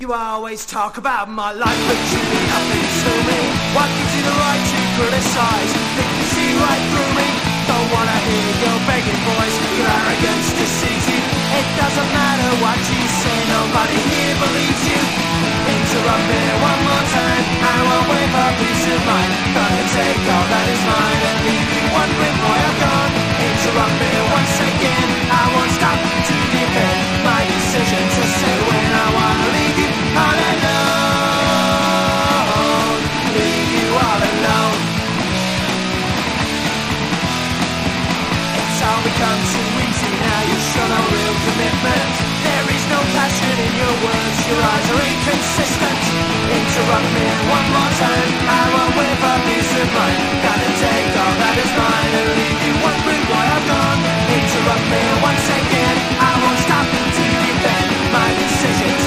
You always talk about my life, but you mean nothing to me. What gives you the right to criticize? Think you see right through me? Don't wanna hear your begging voice. Your arrogance deceives you. It doesn't matter what you say, nobody here believes you. Interrupt me one more time, I won't wait for peace of mind. Gonna take all that is mine and leave you wondering why I'm gone. Interrupt me once again, I won't stop to defend my decision to say when I wanna leave you all alone. Leave you all alone. It's all become too easy now, you show no real commitment. There is no passion in your words, your eyes are inconsistent. Interrupt me one more time, I won't wait for peace of mind. Gotta take all that is mine and leave you wondering why I've gone. Interrupt me once again, I won't stop to defend my decision